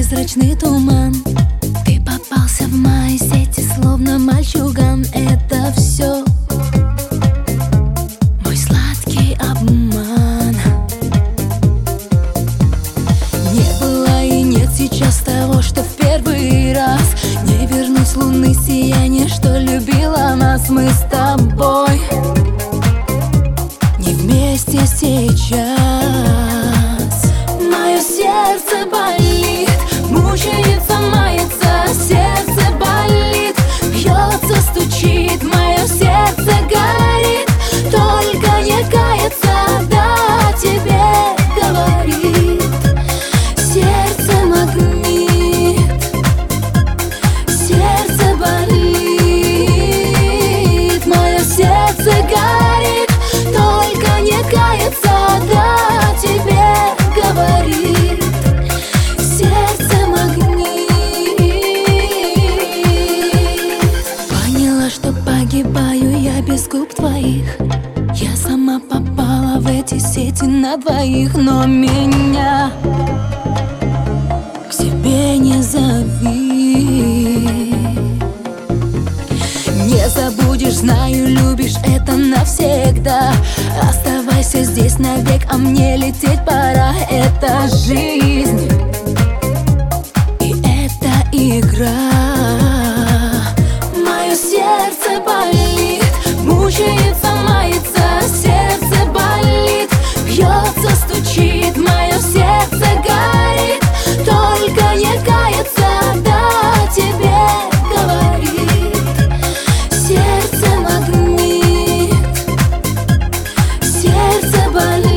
прозрачный туман. Ты попался в мои сети, словно мальчуган. Это все мой сладкий обман. Не было и нет сейчас того, что в первый раз. Не вернуть луны сияние, что любила нас. Мы с тобой не вместе сейчас. Мое сердце болит, мучается, мается. Сердце болит, бьется, стучит. Мое сердце горит, только не кается. Да, тебе говорит сердце магнит. Сердце болит, мое сердце горит, только не кается. Да, тебе говорит сердце магнит. Поняла, что погибаю я без губ твоих. Я сама попала в эти сети на двоих. Но меня к себе не зови. Не забудешь, знаю, любишь, это навсегда. Оставайся здесь навек, а мне лететь пора. Это жизнь, и это игра. Мое сердце болит, мучается, мается. Сердце болит, бьется, стучит. Мое сердце горит, только не кается. Да, тебе говорит сердце магнит. Сердце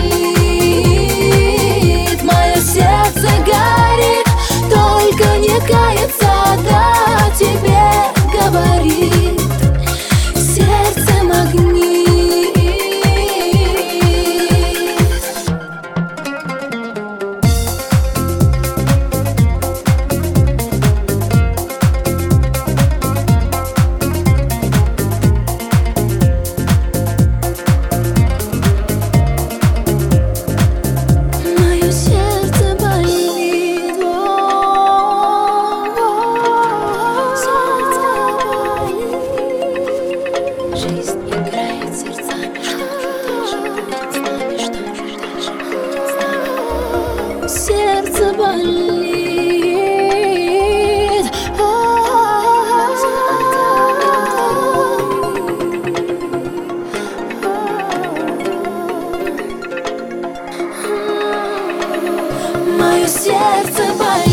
болит, мое сердце горит, только не кается. Да, тебе говорит сердце магнит. Мое сердце болит, сердце болит. Жизнь играет сердцами, что же дальше будет с нами, что же дальше будет с нами. Сердце болит, мое сердце болит.